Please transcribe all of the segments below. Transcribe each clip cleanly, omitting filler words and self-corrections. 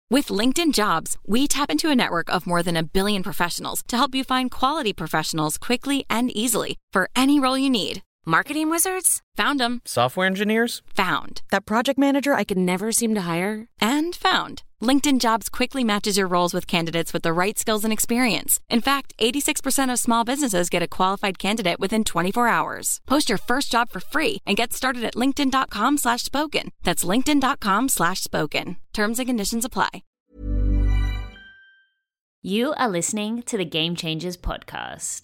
With LinkedIn Jobs, we tap into a network of more than 1 billion professionals to help you find quality professionals quickly and easily for any role you need. Marketing wizards? Found them. Software engineers? Found. That project manager I could never seem to hire? And found. LinkedIn Jobs quickly matches your roles with candidates with the right skills and experience. In fact, 86% of small businesses get a qualified candidate within 24 hours. Post your first job for free and get started at linkedin.com/spoken. That's linkedin.com/spoken. Terms and conditions apply. You are listening to the Game Changers podcast.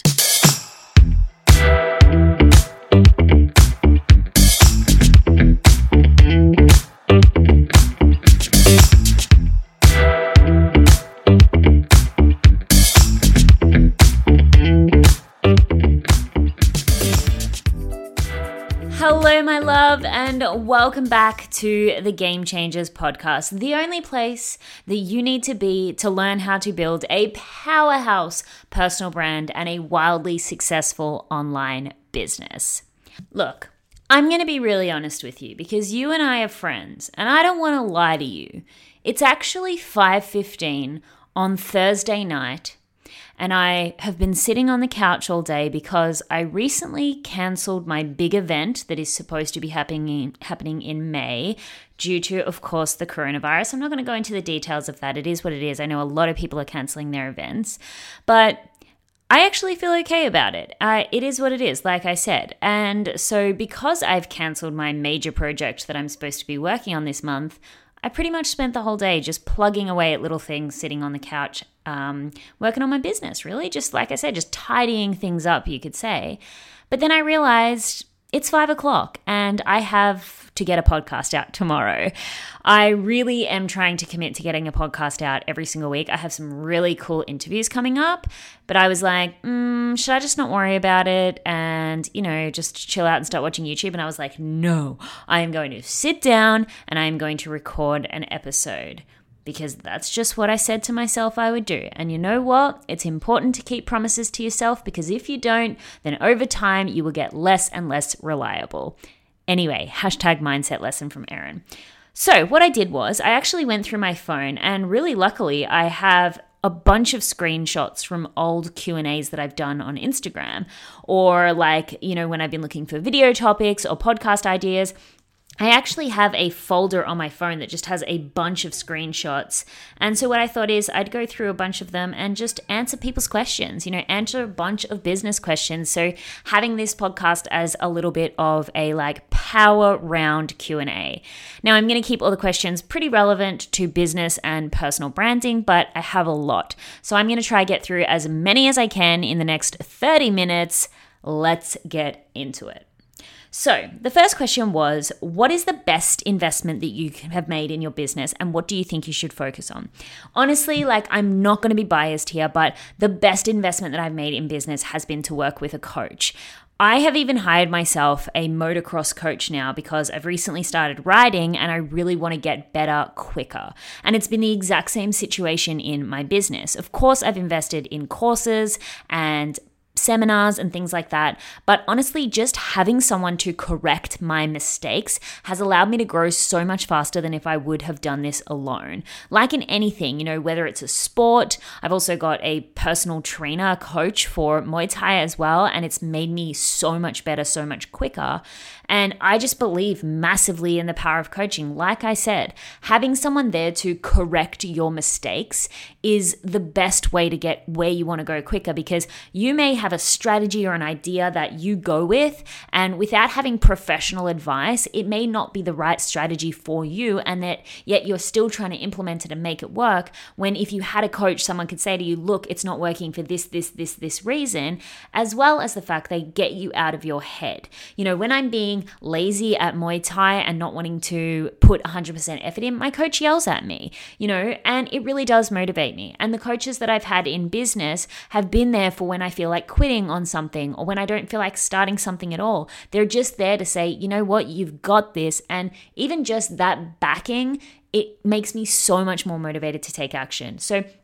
Hello, my love, and welcome back to the Game Changers podcast, the only place that you need to be to learn how to build a powerhouse personal brand and a wildly successful online business. Look, I'm going to be really honest with you because you and I are friends, and I don't want to lie to you. It's actually 5:15 on Thursday night, and I have been sitting on the couch all day because I recently cancelled my big event that is supposed to be happening in May due to, of course, the coronavirus. I'm not going to go into the details of that. It is what it is. I know a lot of people are cancelling their events, but I actually feel okay about it. It is what it is, like I said. And so because I've cancelled my major project that I'm supposed to be working on this month, I pretty much spent the whole day just plugging away at little things, sitting on the couch, working on my business, really. Just like I said, just tidying things up, you could say. But then I realized it's 5 o'clock and I have to get a podcast out tomorrow. I really am trying to commit to getting a podcast out every single week. I have some really cool interviews coming up, but I was like, should I just not worry about it and, just chill out and start watching YouTube? And I was like, no, I am going to sit down and I am going to record an episode. Because that's just what I said to myself I would do. And you know what? It's important to keep promises to yourself because if you don't, then over time you will get less and less reliable. Anyway, #mindset lesson from Erin. So what I did was I actually went through my phone and really luckily I have a bunch of screenshots from old Q&As that I've done on Instagram or when I've been looking for video topics or podcast ideas. I actually have a folder on my phone that just has a bunch of screenshots. And so what I thought is I'd go through a bunch of them and just answer people's questions, answer a bunch of business questions. So having this podcast as a little bit of a power round Q&A. Now I'm going to keep all the questions pretty relevant to business and personal branding, but I have a lot. So I'm going to try to get through as many as I can in the next 30 minutes. Let's get into it. So the first question was, what is the best investment that you have made in your business and what do you think you should focus on? Honestly, I'm not going to be biased here, but the best investment that I've made in business has been to work with a coach. I have even hired myself a motocross coach now because I've recently started riding and I really want to get better quicker. And it's been the exact same situation in my business. Of course, I've invested in courses and seminars and things like that. But honestly, just having someone to correct my mistakes has allowed me to grow so much faster than if I would have done this alone. Like in anything, whether it's a sport, I've also got a personal trainer coach for Muay Thai as well. And it's made me so much better, so much quicker. And I just believe massively in the power of coaching. Like I said, having someone there to correct your mistakes is the best way to get where you want to go quicker because you may have a strategy or an idea that you go with, and without having professional advice, it may not be the right strategy for you, and that yet you're still trying to implement it and make it work. When if you had a coach, someone could say to you, look, it's not working for this reason, as well as the fact they get you out of your head. When I'm being lazy at Muay Thai and not wanting to put 100% effort in, my coach yells at me, and it really does motivate me. And the coaches that I've had in business have been there for when I feel like quitting on something or when I don't feel like starting something at all. They're just there to say, you know what, you've got this. And even just that backing, it makes me so much more motivated to take action. So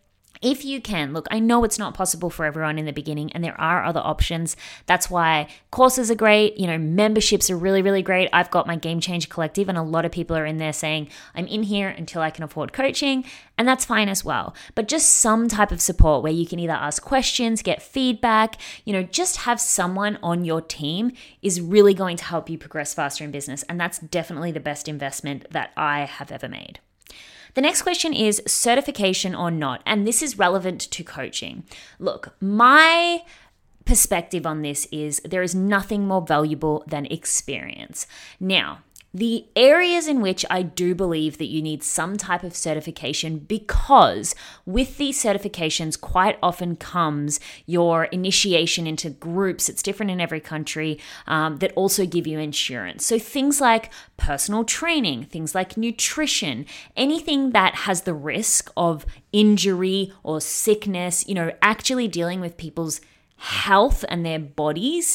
If you can, look, I know it's not possible for everyone in the beginning and there are other options. That's why courses are great. Memberships are really, really great. I've got my Game Changer Collective and a lot of people are in there saying, I'm in here until I can afford coaching, and that's fine as well. But just some type of support where you can either ask questions, get feedback, just have someone on your team is really going to help you progress faster in business. And that's definitely the best investment that I have ever made. The next question is certification or not, and this is relevant to coaching. Look, my perspective on this is there is nothing more valuable than experience. Now, the areas in which I do believe that you need some type of certification, because with these certifications quite often comes your initiation into groups. It's different in every country, that also give you insurance. So things like personal training, things like nutrition, anything that has the risk of injury or sickness, actually dealing with people's health and their bodies.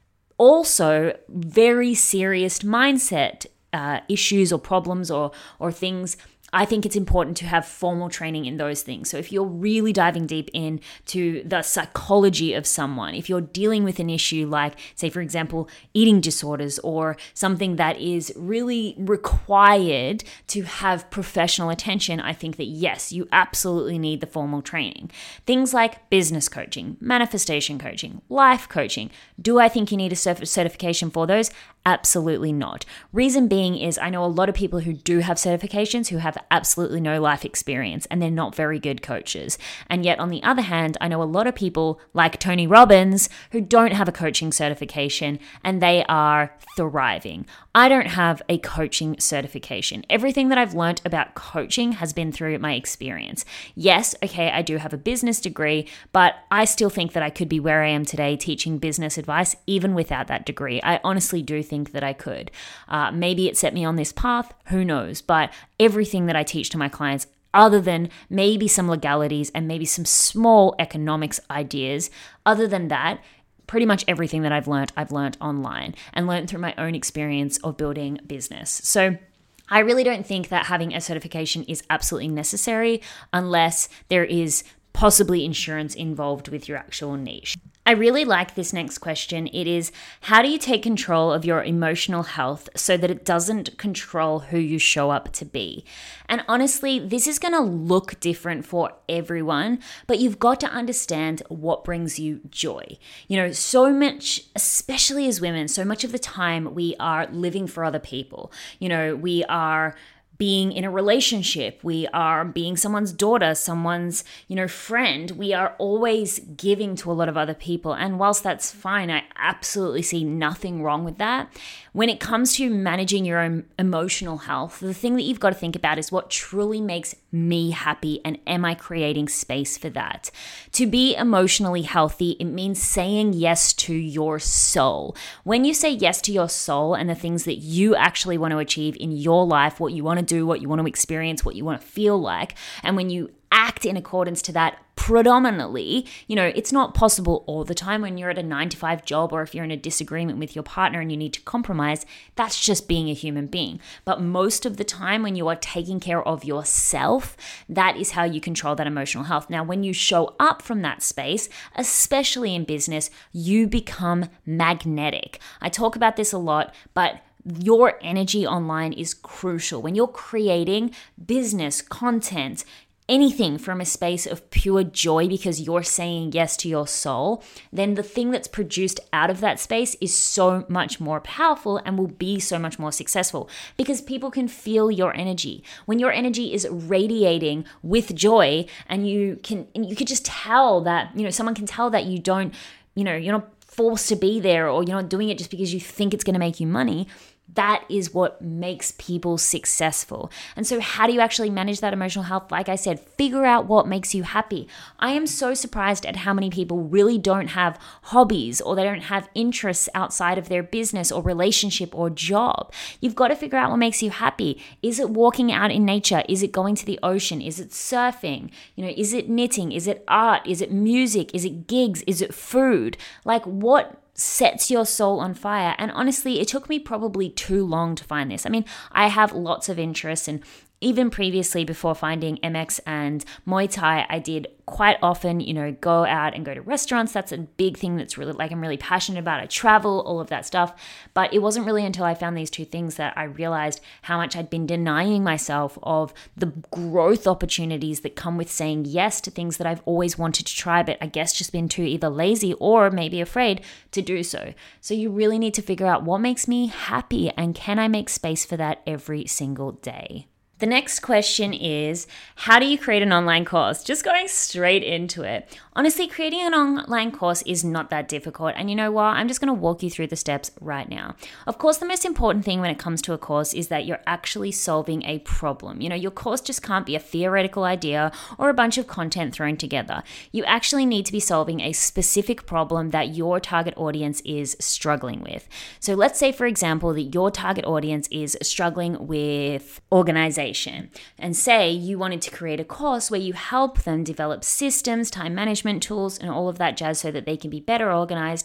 Also, very serious mindset issues or problems or things. I think it's important to have formal training in those things. So if you're really diving deep into the psychology of someone, if you're dealing with an issue like, say, for example, eating disorders or something that is really required to have professional attention, I think that yes, you absolutely need the formal training. Things like business coaching, manifestation coaching, life coaching. Do I think you need a certification for those? Absolutely not. Reason being is I know a lot of people who do have certifications who have absolutely no life experience and they're not very good coaches. And yet on the other hand, I know a lot of people like Tony Robbins who don't have a coaching certification and they are thriving. I don't have a coaching certification. Everything that I've learned about coaching has been through my experience. Yes, okay, I do have a business degree, but I still think that I could be where I am today teaching business advice even without that degree. I honestly do think that I could. Maybe it set me on this path, who knows? But everything that I teach to my clients, other than maybe some legalities and maybe some small economics ideas, other than that, pretty much everything that I've learned online and learned through my own experience of building business. So I really don't think that having a certification is absolutely necessary unless there is possibly insurance involved with your actual niche. I really like this next question. It is, how do you take control of your emotional health so that it doesn't control who you show up to be? And honestly, this is going to look different for everyone, but you've got to understand what brings you joy. So much, especially as women, so much of the time we are living for other people. We are being in a relationship, we are being someone's daughter, someone's, friend. We are always giving to a lot of other people. And whilst that's fine, I absolutely see nothing wrong with that. When it comes to managing your own emotional health, the thing that you've got to think about is what truly makes me happy, and am I creating space for that? To be emotionally healthy, it means saying yes to your soul. When you say yes to your soul and the things that you actually want to achieve in your life, what you want to do, what you want to experience, what you want to feel like, and when you act in accordance to that predominantly, it's not possible all the time when you're at a 9-to-5 job, or if you're in a disagreement with your partner and you need to compromise, that's just being a human being. But most of the time when you are taking care of yourself, that is how you control that emotional health. Now, when you show up from that space, especially in business, you become magnetic. I talk about this a lot, but your energy online is crucial. When you're creating business, content, anything from a space of pure joy because you're saying yes to your soul, then the thing that's produced out of that space is so much more powerful and will be so much more successful because people can feel your energy. When your energy is radiating with joy and you can just tell that, someone can tell that you don't, you're not forced to be there, or you're not doing it just because you think it's going to make you money. That is what makes people successful. And so how do you actually manage that emotional health? Like I said, figure out what makes you happy. I am so surprised at how many people really don't have hobbies, or they don't have interests outside of their business or relationship or job. You've got to figure out what makes you happy. Is it walking out in nature? Is it going to the ocean? Is it surfing? Is it knitting? Is it art? Is it music? Is it gigs? Is it food? Like, what sets your soul on fire? And honestly, it took me probably too long to find this. I mean, I have lots of interests, and Even previously, before finding MX and Muay Thai, I did quite often, go out and go to restaurants. That's a big thing that's really I'm really passionate about. I travel, all of that stuff. But it wasn't really until I found these two things that I realized how much I'd been denying myself of the growth opportunities that come with saying yes to things that I've always wanted to try, but I guess just been too either lazy or maybe afraid to do so. So you really need to figure out what makes me happy and can I make space for that every single day? The next question is, how do you create an online course? Just going straight into it. Honestly, creating an online course is not that difficult. And you know what? I'm just going to walk you through the steps right now. Of course, the most important thing when it comes to a course is that you're actually solving a problem. Your course just can't be a theoretical idea or a bunch of content thrown together. You actually need to be solving a specific problem that your target audience is struggling with. So let's say, for example, that your target audience is struggling with organization. And say you wanted to create a course where you help them develop systems, time management tools, and all of that jazz so that they can be better organized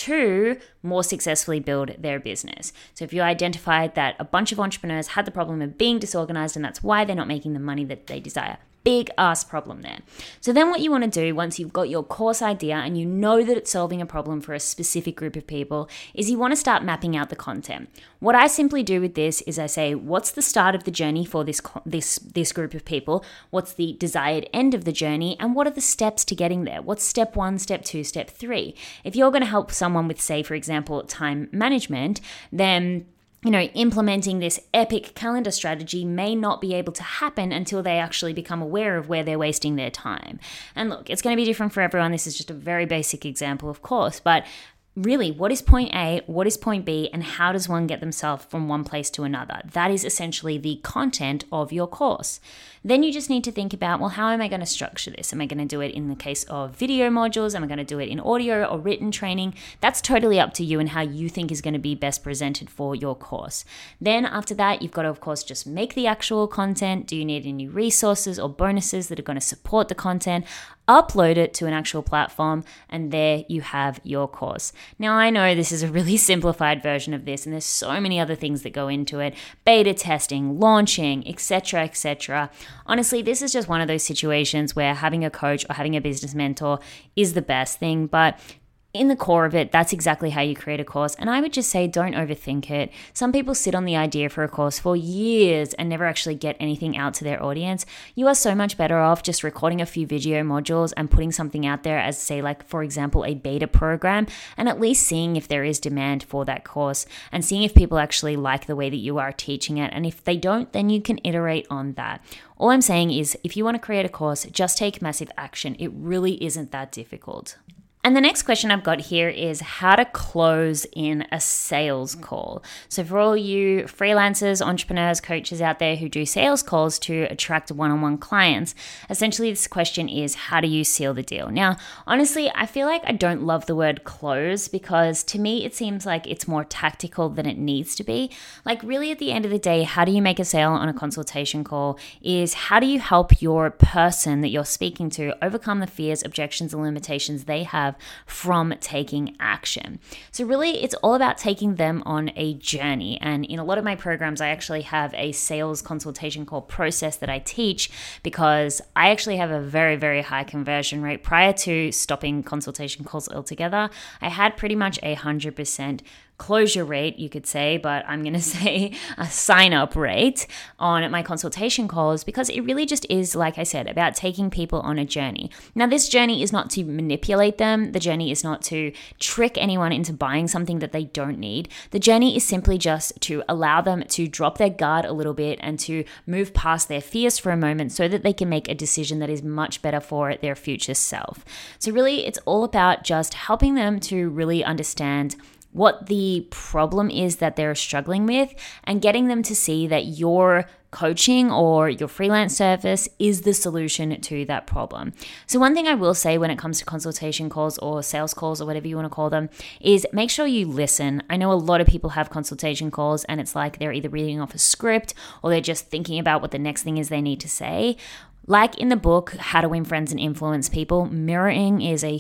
to more successfully build their business. So if you identified that a bunch of entrepreneurs had the problem of being disorganized and that's why they're not making the money that they desire, big ass problem there. So then what you want to do once you've got your course idea and you know that it's solving a problem for a specific group of people is you want to start mapping out the content. What I simply do with this is I say, what's the start of the journey for this group of people? What's the desired end of the journey? And what are the steps to getting there? What's step 1, step 2, step 3? If you're going to help someone with, say, for example, time management, then implementing this epic calendar strategy may not be able to happen until they actually become aware of where they're wasting their time. And look, it's going to be different for everyone. This is just a very basic example, of course, but really, what is point A, what is point B, and how does one get themselves from one place to another? That is essentially the content of your course. Then you just need to think about, well, how am I going to structure this? Am I going to do it in the case of video modules? Am I going to do it in audio or written training? That's totally up to you and how you think is going to be best presented for your course. Then after that, you've got to, of course, just make the actual content. Do you need any resources or bonuses that are going to support the content? Upload it to an actual platform, and there you have your course. Now, I know this is a really simplified version of this, and there's so many other things that go into it, beta testing, launching, etc., etc. Honestly, this is just one of those situations where having a coach or having a business mentor is the best thing, but in the core of it, that's exactly how you create a course. And I would just say, don't overthink it. Some people sit on the idea for a course for years and never actually get anything out to their audience. You are so much better off just recording a few video modules and putting something out there as, say, like, for example, a beta program, and at least seeing if there is demand for that course and seeing if people actually like the way that you are teaching it. And if they don't, then you can iterate on that. All I'm saying is, if you want to create a course, just take massive action. It really isn't that difficult. And the next question I've got here is how to close in a sales call. So for all you freelancers, entrepreneurs, coaches out there who do sales calls to attract one-on-one clients, essentially this question is, how do you seal the deal? Now, honestly, I feel like I don't love the word close because to me, it seems like it's more tactical than it needs to be. Like really at the end of the day, how do you make a sale on a consultation call is how do you help your person that you're speaking to overcome the fears, objections, and limitations they have from taking action. So really, it's all about taking them on a journey. And in a lot of my programs, I actually have a sales consultation call process that I teach because I actually have a very, very high conversion rate. Prior to stopping consultation calls altogether, I had pretty much 100% closure rate, you could say, but I'm going to say a sign-up rate on my consultation calls because it really just is, like I said, about taking people on a journey. Now, this journey is not to manipulate them. The journey is not to trick anyone into buying something that they don't need. The journey is simply just to allow them to drop their guard a little bit and to move past their fears for a moment so that they can make a decision that is much better for their future self. So really, it's all about just helping them to really understand what the problem is that they're struggling with and getting them to see that your coaching or your freelance service is the solution to that problem. So one thing I will say when it comes to consultation calls or sales calls or whatever you want to call them is make sure you listen. I know a lot of people have consultation calls and it's like they're either reading off a script or they're just thinking about what the next thing is they need to say. Like in the book, How to Win Friends and Influence People, mirroring is a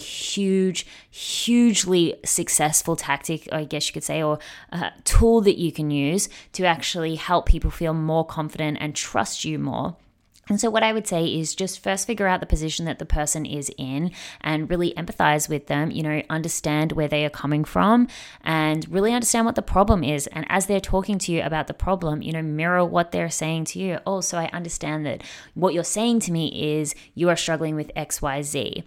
hugely successful tactic, I guess you could say, or a tool that you can use to actually help people feel more confident and trust you more. And so what I would say is just first figure out the position that the person is in and really empathize with them, understand where they are coming from and really understand what the problem is. And as they're talking to you about the problem, mirror what they're saying to you. Oh, so I understand that what you're saying to me is you are struggling with X, Y, Z.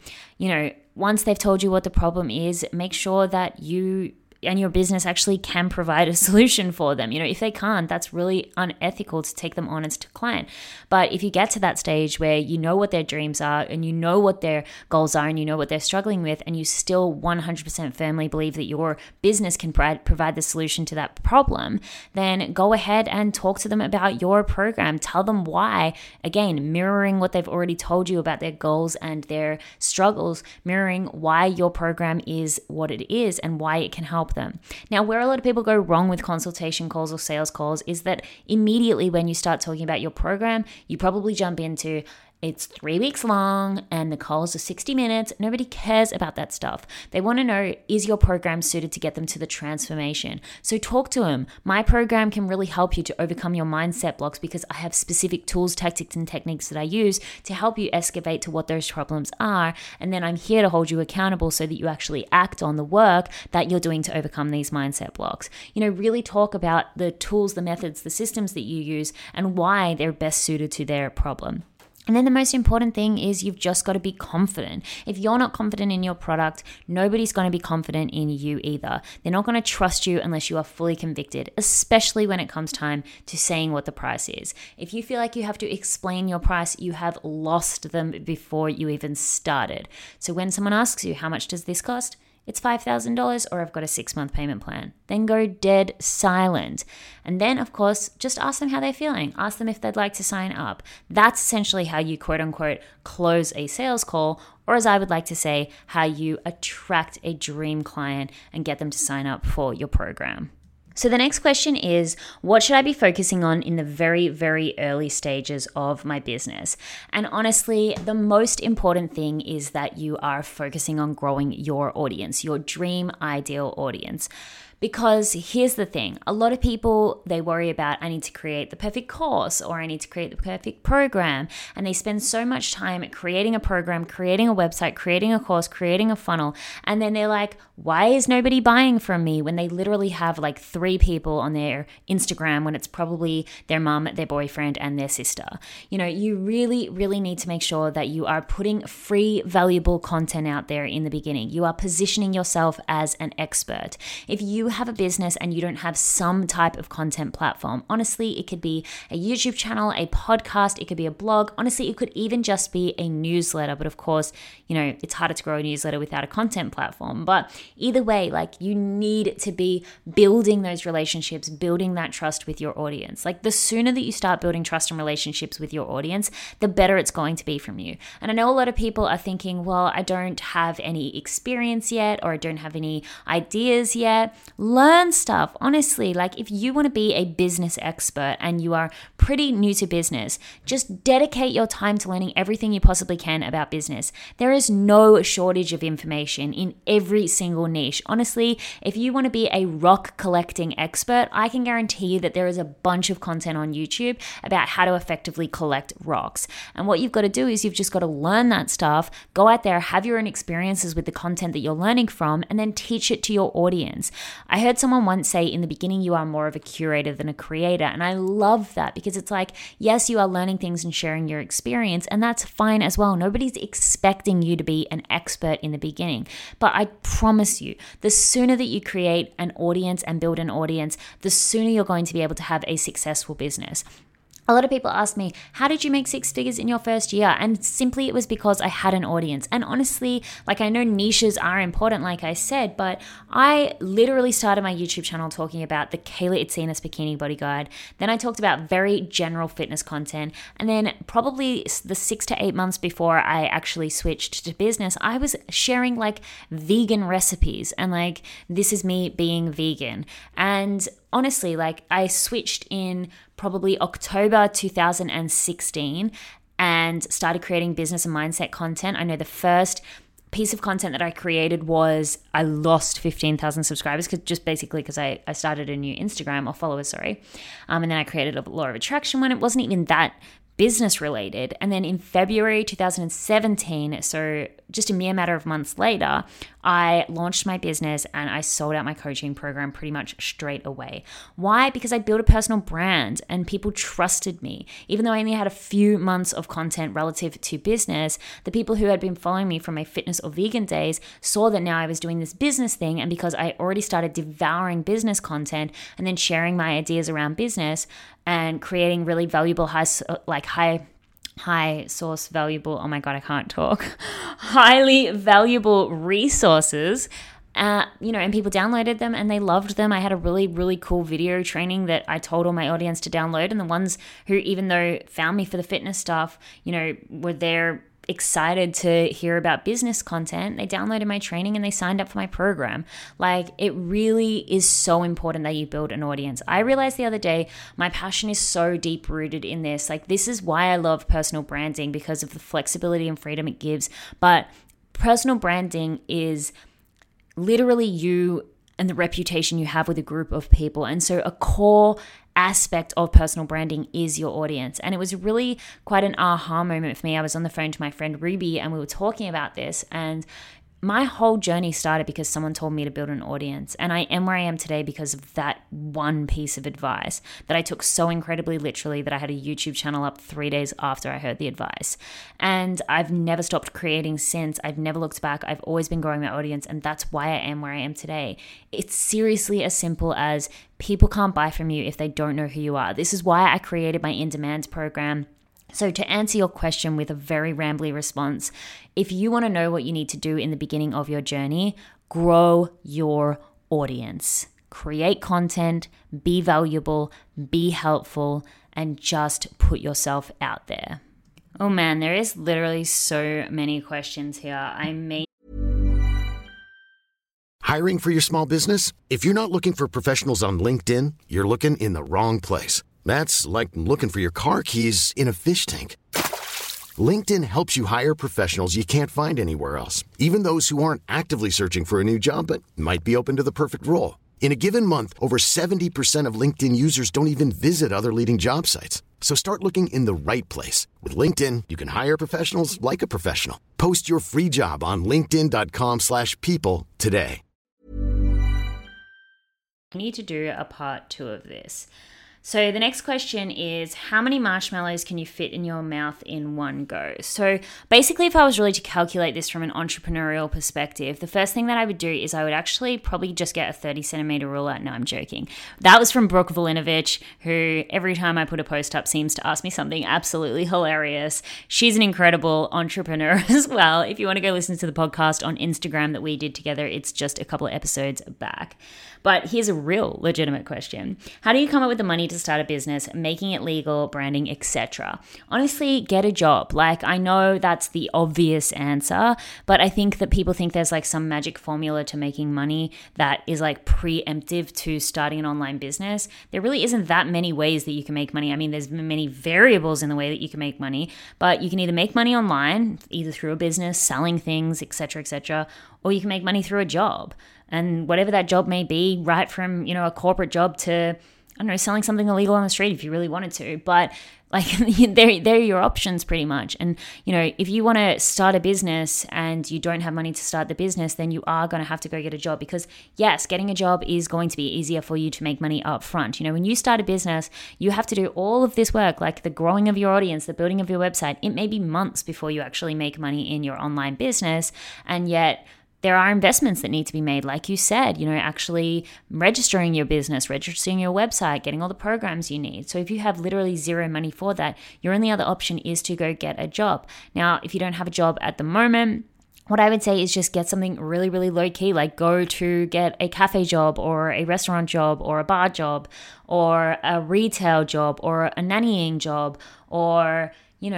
Once they've told you what the problem is, make sure that you and your business actually can provide a solution for them. If they can't, that's really unethical to take them on as a client. But if you get to that stage where you know what their dreams are and you know what their goals are and you know what they're struggling with, and you still 100% firmly believe that your business can provide the solution to that problem, then go ahead and talk to them about your program. Tell them why. Again, mirroring what they've already told you about their goals and their struggles, mirroring why your program is what it is and why it can help them. Now, where a lot of people go wrong with consultation calls or sales calls is that immediately when you start talking about your program, you probably jump into it's 3 weeks long and the calls are 60 minutes. Nobody cares about that stuff. They want to know, is your program suited to get them to the transformation? So talk to them. My program can really help you to overcome your mindset blocks because I have specific tools, tactics, and techniques that I use to help you excavate to what those problems are. And then I'm here to hold you accountable so that you actually act on the work that you're doing to overcome these mindset blocks. Really talk about the tools, the methods, the systems that you use and why they're best suited to their problem. And then the most important thing is you've just got to be confident. If you're not confident in your product, nobody's going to be confident in you either. They're not going to trust you unless you are fully convicted, especially when it comes time to saying what the price is. If you feel like you have to explain your price, you have lost them before you even started. So when someone asks you, how much does this cost? It's $5,000 or I've got a 6-month payment plan. Then go dead silent. And then, of course, just ask them how they're feeling. Ask them if they'd like to sign up. That's essentially how you quote unquote close a sales call, or as I would like to say, how you attract a dream client and get them to sign up for your program. So the next question is, what should I be focusing on in the very, very early stages of my business? And honestly, the most important thing is that you are focusing on growing your audience, your dream ideal audience. Because here's the thing, a lot of people, they worry about, I need to create the perfect course or I need to create the perfect program. And they spend so much time creating a program, creating a website, creating a course, creating a funnel. And then they're like, why is nobody buying from me? When they literally have like 3 people on their Instagram when it's probably their mom, their boyfriend, and their sister. You really, really need to make sure that you are putting free, valuable content out there in the beginning. You are positioning yourself as an expert. If you have a business and you don't have some type of content platform, honestly, it could be a YouTube channel, a podcast, it could be a blog. Honestly, it could even just be a newsletter. But of course, it's harder to grow a newsletter without a content platform. But either way, you need to be building those relationships, building that trust with your audience. The sooner that you start building trust and relationships with your audience, the better it's going to be from you. And I know a lot of people are thinking, well, I don't have any experience yet, or I don't have any ideas yet. Learn stuff. Honestly, if you want to be a business expert and you are pretty new to business, just dedicate your time to learning everything you possibly can about business. There is no shortage of information in every single niche. Honestly, if you want to be a rock collecting expert, I can guarantee you that there is a bunch of content on YouTube about how to effectively collect rocks. And what you've got to do is you've just got to learn that stuff, go out there, have your own experiences with the content that you're learning from, and then teach it to your audience. I heard someone once say, in the beginning, you are more of a curator than a creator. And I love that because it's yes, you are learning things and sharing your experience, and that's fine as well. Nobody's expecting you to be an expert in the beginning. But I promise you, the sooner that you create an audience and build an audience, the sooner you're going to be able to have a successful business. A lot of people ask me, how did you make 6 figures in your first year? And simply it was because I had an audience. And honestly, I know niches are important, like I said, but I literally started my YouTube channel talking about the Kayla Itsinas Bikini Body Guide. Then I talked about very general fitness content. And then probably the 6 to 8 months before I actually switched to business, I was sharing vegan recipes and this is me being vegan. And honestly, I switched in probably October 2016. and started creating business and mindset content. I know the first piece of content that I created was I lost 15,000 subscribers because I started a new Instagram, or followers, sorry. And then I created a law of attraction one. It wasn't even that business related. And then in February 2017, so just a mere matter of months later, I launched my business and I sold out my coaching program pretty much straight away. Why? Because I built a personal brand and people trusted me. Even though I only had a few months of content relative to business, the people who had been following me from my fitness or vegan days saw that now I was doing this business thing. And because I already started devouring business content and then sharing my ideas around business and creating really valuable high source valuable, oh my God, I can't talk, highly valuable resources, and people downloaded them and they loved them. I had a really, really cool video training that I told all my audience to download. And the ones who, even though found me for the fitness stuff, were there excited to hear about business content, they downloaded my training and they signed up for my program. Like, it really is so important that you build an audience. I realized the other day, my passion is so deep rooted in this. Like, this is why I love personal branding, because of the flexibility and freedom it gives. But personal branding is literally you and the reputation you have with a group of people. And so a core aspect of personal branding is your audience. And it was really quite an aha moment for me. I was on the phone to my friend Ruby and we were talking about this, and my whole journey started because someone told me to build an audience. And I am where I am today because of that one piece of advice that I took so incredibly literally that I had a YouTube channel up 3 days after I heard the advice. And I've never stopped creating since. I've never looked back. I've always been growing my audience, and that's why I am where I am today. It's seriously as simple as people can't buy from you if they don't know who you are. This is why I created my In Demand program. So to answer your question with a very rambly response, if you want to know what you need to do in the beginning of your journey, grow your audience. Create content, be valuable, be helpful, and just put yourself out there. Oh man, there is literally so many questions here. Hiring for your small business? If you're not looking for professionals on LinkedIn, you're looking in the wrong place. That's like looking for your car keys in a fish tank. LinkedIn helps you hire professionals you can't find anywhere else, even those who aren't actively searching for a new job but might be open to the perfect role. In a given month, over 70% of LinkedIn users don't even visit other leading job sites. So start looking in the right place. With LinkedIn, you can hire professionals like a professional. Post your free job on linkedin.com/people today. I need to do a part 2 of this. So the next question is, how many marshmallows can you fit in your mouth in one go? So basically, if I was really to calculate this from an entrepreneurial perspective, the first thing that I would do is I would actually probably just get a 30 centimeter ruler. No, I'm joking. That was from Brooke Volinovich, who every time I put a post up seems to ask me something absolutely hilarious. She's an incredible entrepreneur as well. If you want to go listen to the podcast on Instagram that we did together, it's just a couple of episodes back. But here's a real legitimate question. How do you come up with the money to start a business, making it legal, branding, etc.? Honestly, get a job. Like, I know that's the obvious answer, but I think that people think there's like some magic formula to making money that is like preemptive to starting an online business. There really isn't that many ways that you can make money. I mean, there's many variables in the way that you can make money, but you can either make money online, either through a business, selling things, etc., or you can make money through a job. And whatever that job may be, right from, a corporate job to, I don't know, selling something illegal on the street if you really wanted to. But like, they're your options pretty much. And, if you want to start a business and you don't have money to start the business, then you are going to have to go get a job, because yes, getting a job is going to be easier for you to make money up front. When you start a business, you have to do all of this work, like the growing of your audience, the building of your website. It may be months before you actually make money in your online business. And yet, there are investments that need to be made, like you said, actually registering your business, registering your website, getting all the programs you need. So if you have literally zero money for that, your only other option is to go get a job. Now, if you don't have a job at the moment, what I would say is just get something really, really low key, like go to get a cafe job or a restaurant job or a bar job or a retail job or a nannying job or,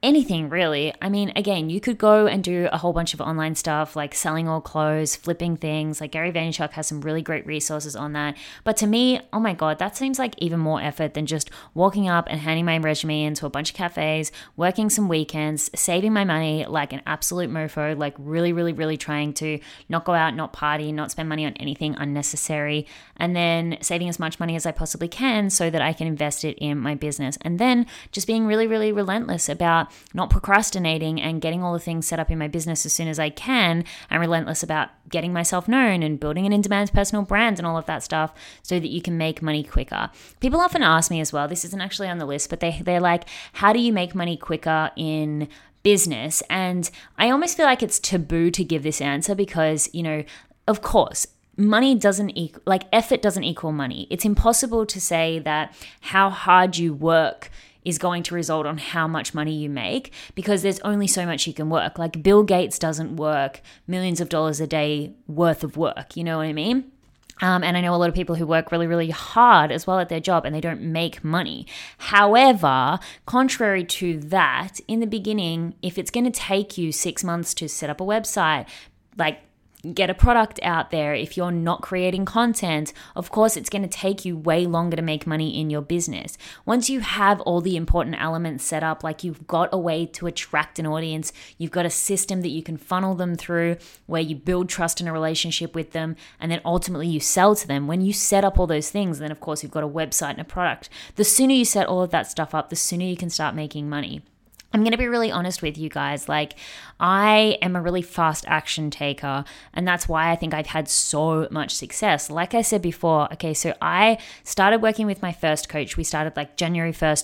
anything really. I mean, again, you could go and do a whole bunch of online stuff like selling old clothes, flipping things. Like Gary Vaynerchuk has some really great resources on that. But to me, oh my God, that seems like even more effort than just walking up and handing my resume into a bunch of cafes, working some weekends, saving my money like an absolute mofo, like really, really, really trying to not go out, not party, not spend money on anything unnecessary, and then saving as much money as I possibly can so that I can invest it in my business. And then just being really, really relentless about not procrastinating and getting all the things set up in my business as soon as I can, and relentless about getting myself known and building an in-demand personal brand and all of that stuff so that you can make money quicker. People often ask me as well, this isn't actually on the list, but they're like, how do you make money quicker in business? And I almost feel like it's taboo to give this answer because, of course, money doesn't effort doesn't equal money. It's impossible to say that how hard you work is going to result on how much money you make because there's only so much you can work. Like Bill Gates doesn't work millions of dollars a day worth of work. You know what I mean? And I know a lot of people who work really, really hard as well at their job and they don't make money. However, contrary to that, in the beginning, if it's going to take you 6 months to set up a website, like get a product out there, if you're not creating content, of course, it's going to take you way longer to make money in your business. Once you have all the important elements set up, like you've got a way to attract an audience, you've got a system that you can funnel them through where you build trust in a relationship with them, and then ultimately you sell to them. When you set up all those things, then of course you've got a website and a product. The sooner you set all of that stuff up, the sooner you can start making money. I'm going to be really honest with you guys. Like, I am a really fast action taker, and that's why I think I've had so much success. Like I said before, okay, so I started working with my first coach. We started like January 1st,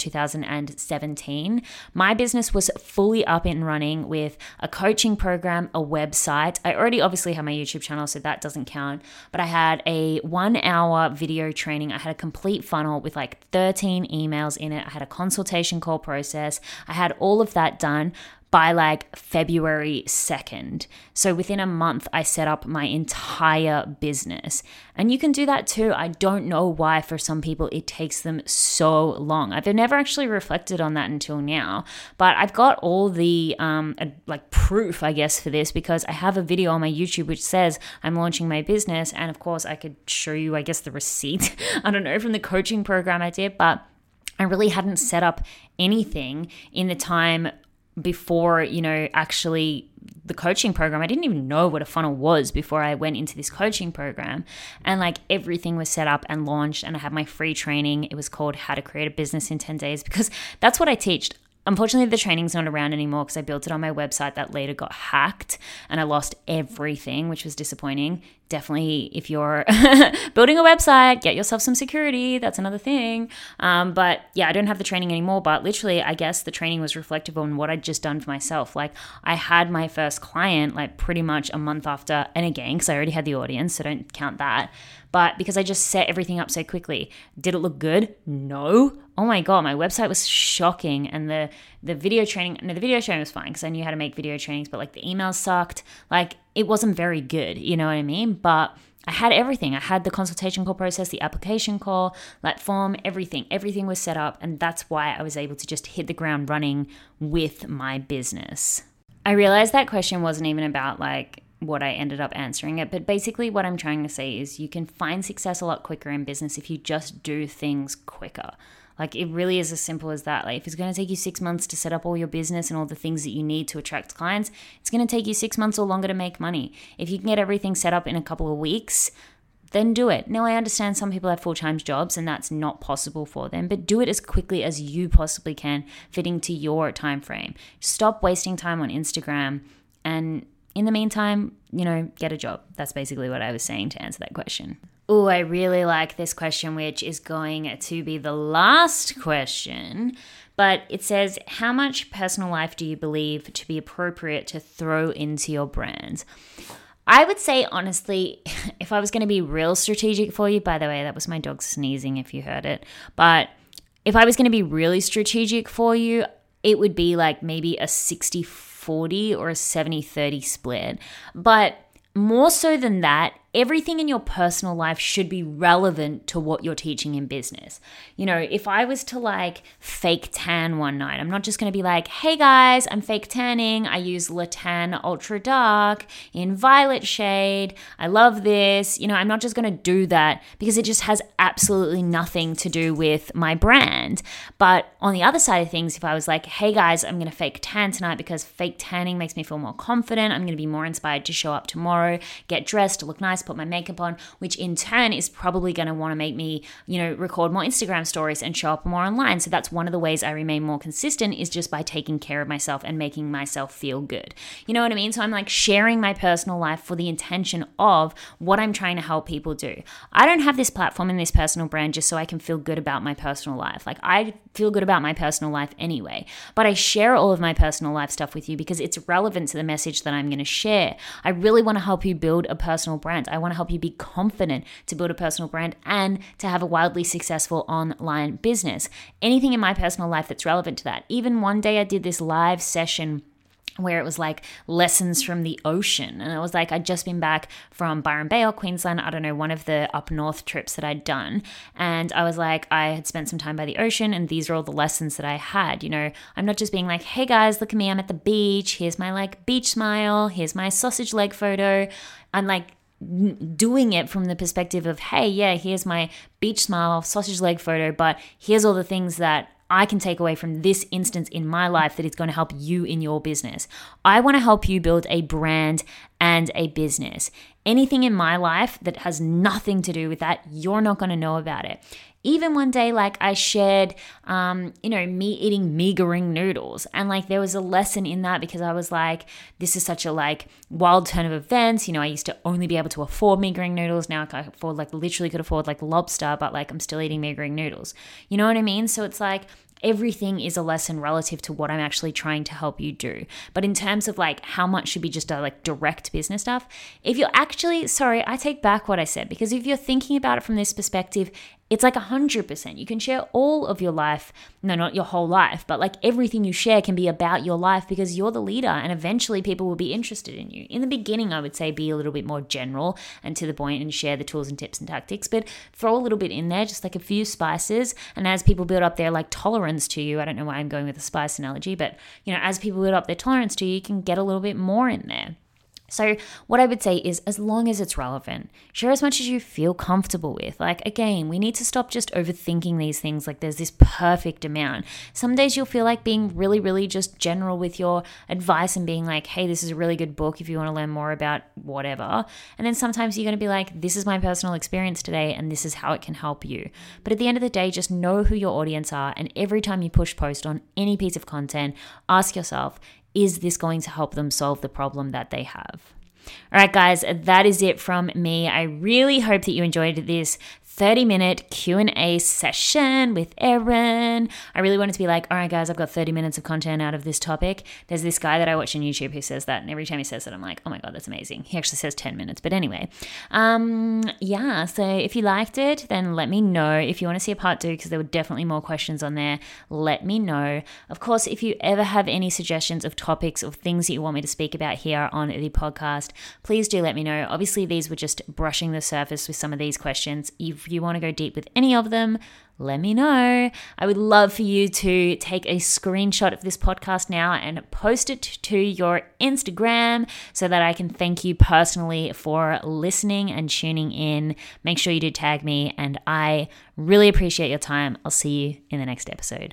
2017. My business was fully up and running with a coaching program, a website. I already obviously have my YouTube channel, so that doesn't count, but I had a 1-hour video training. I had a complete funnel with like 13 emails in it. I had a consultation call process. I had all of that done by like February 2nd. So within a month, I set up my entire business. And you can do that too. I don't know why for some people it takes them so long. I've never actually reflected on that until now, but I've got all the like proof, I guess, for this because I have a video on my YouTube which says I'm launching my business. And of course, I could show you, I guess, the receipt, I don't know, from the coaching program I did, but I really hadn't set up anything in the time before, actually the coaching program. I didn't even know what a funnel was before I went into this coaching program. And like everything was set up and launched, and I had my free training. It was called How to Create a Business in 10 Days because that's what I teach. Unfortunately, the training's not around anymore because I built it on my website that later got hacked and I lost everything, which was disappointing. Definitely, if you're building a website, get yourself some security. That's another thing. But yeah, I don't have the training anymore. But literally, I guess the training was reflective on what I'd just done for myself. Like I had my first client like pretty much a month after, and again, because I already had the audience, so don't count that. But because I just set everything up so quickly. Did it look good? No. Oh my God, my website was shocking. And the video training was fine because I knew how to make video trainings, but like the emails sucked. Like it wasn't very good, you know what I mean? But I had everything. I had the consultation call process, the application call, that form, everything. Everything was set up. And that's why I was able to just hit the ground running with my business. I realized that question wasn't even about like what I ended up answering it. But basically what I'm trying to say is you can find success a lot quicker in business if you just do things quicker. Like it really is as simple as that. Like if it's going to take you 6 months to set up all your business and all the things that you need to attract clients, it's going to take you 6 months or longer to make money. If you can get everything set up in a couple of weeks, then do it. Now, I understand some people have full-time jobs and that's not possible for them, but do it as quickly as you possibly can, fitting to your time frame. Stop wasting time on Instagram, and in the meantime, get a job. That's basically what I was saying to answer that question. Oh, I really like this question, which is going to be the last question. But it says, how much personal life do you believe to be appropriate to throw into your brand? I would say, honestly, if I was going to be real strategic for you, by the way, that was my dog sneezing if you heard it. But if I was going to be really strategic for you, it would be like maybe a 60-40 or a 70-30 split. But more so than that, everything in your personal life should be relevant to what you're teaching in business. You know, if I was to like fake tan one night, I'm not just going to be like, hey guys, I'm fake tanning. I use Le Tan Ultra Dark in violet shade. I love this. You know, I'm not just going to do that because it just has absolutely nothing to do with my brand. But on the other side of things, if I was like, hey guys, I'm going to fake tan tonight because fake tanning makes me feel more confident. I'm going to be more inspired to show up tomorrow, get dressed, look nice, put my makeup on, which in turn is probably going to want to make me, you know, record more Instagram stories and show up more online. So that's one of the ways I remain more consistent, is just by taking care of myself and making myself feel good. You know what I mean? So I'm like sharing my personal life for the intention of what I'm trying to help people do. I don't have this platform and this personal brand just so I can feel good about my personal life. Like, I feel good about my personal life anyway, but I share all of my personal life stuff with you because it's relevant to the message that I'm going to share. I really want to help you build a personal brand. I want to help you be confident to build a personal brand and to have a wildly successful online business. Anything in my personal life that's relevant to that. Even one day I did this live session where it was like lessons from the ocean. And it was like, I'd just been back from Byron Bay or Queensland, I don't know, one of the up north trips that I'd done. And I was like, I had spent some time by the ocean and these are all the lessons that I had. You know, I'm not just being like, hey guys, look at me, I'm at the beach. Here's my like beach smile. Here's my sausage leg photo. I'm like doing it from the perspective of, hey, yeah, here's my beach smile, sausage leg photo, but here's all the things that I can take away from this instance in my life that is going to help you in your business. I want to help you build a brand and a business. Anything in my life that has nothing to do with that, you're not going to know about it. Even one day, like I shared, me eating Meagering noodles. And like there was a lesson in that because I was like, this is such a like wild turn of events. You know, I used to only be able to afford Meagering noodles. Now I can afford, like literally could afford like lobster, but like I'm still eating Meagering noodles. You know what I mean? So it's like, everything is a lesson relative to what I'm actually trying to help you do. But in terms of like how much should be just a like direct business stuff, if you're actually, sorry, I take back what I said, because if you're thinking about it from this perspective, it's like 100%. You can share all of your life, no, not your whole life, but like everything you share can be about your life because you're the leader and eventually people will be interested in you. In the beginning, I would say be a little bit more general and to the point and share the tools and tips and tactics, but throw a little bit in there, just like a few spices. And as people build up their like tolerance to you, I don't know why I'm going with a spice analogy, but you know, as people build up their tolerance to you, you can get a little bit more in there. So what I would say is, as long as it's relevant, share as much as you feel comfortable with. Like, again, we need to stop just overthinking these things like there's this perfect amount. Some days you'll feel like being really, really just general with your advice and being like, hey, this is a really good book if you want to learn more about whatever. And then sometimes you're going to be like, this is my personal experience today and this is how it can help you. But at the end of the day, just know who your audience are. And every time you push post on any piece of content, ask yourself, is this going to help them solve the problem that they have? All right, guys, that is it from me. I really hope that you enjoyed this 30-minute Q&A session with Erin. I really wanted to be like, all right, guys, I've got 30 minutes of content out of this topic. There's this guy that I watch on YouTube who says that, and every time he says that, I'm like, oh my God, that's amazing. He actually says 10 minutes. But anyway, so if you liked it, then let me know. If you want to see a part 2, because there were definitely more questions on there, let me know. Of course, if you ever have any suggestions of topics or things that you want me to speak about here on the podcast, please do let me know. Obviously, these were just brushing the surface with some of these questions. If you want to go deep with any of them, let me know. I would love for you to take a screenshot of this podcast now and post it to your Instagram so that I can thank you personally for listening and tuning in. Make sure you do tag me, and I really appreciate your time. I'll see you in the next episode.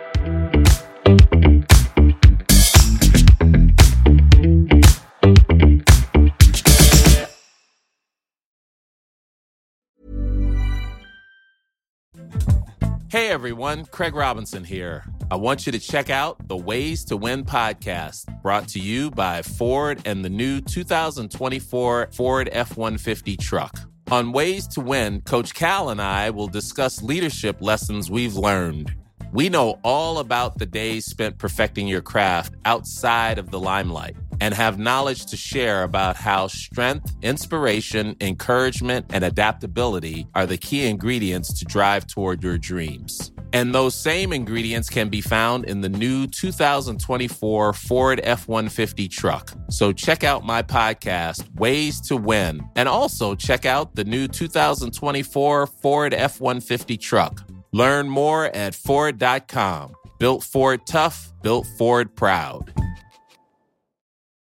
Hey everyone, Craig Robinson here. I want you to check out the Ways to Win podcast, brought to you by Ford and the new 2024 Ford F-150 truck. On Ways to Win, Coach Cal and I will discuss leadership lessons we've learned. We know all about the days spent perfecting your craft outside of the limelight and have knowledge to share about how strength, inspiration, encouragement, and adaptability are the key ingredients to drive toward your dreams. And those same ingredients can be found in the new 2024 Ford F-150 truck. So check out my podcast, Ways to Win, and also check out the new 2024 Ford F-150 truck. Learn more at Ford.com. Built Ford tough, built Ford proud.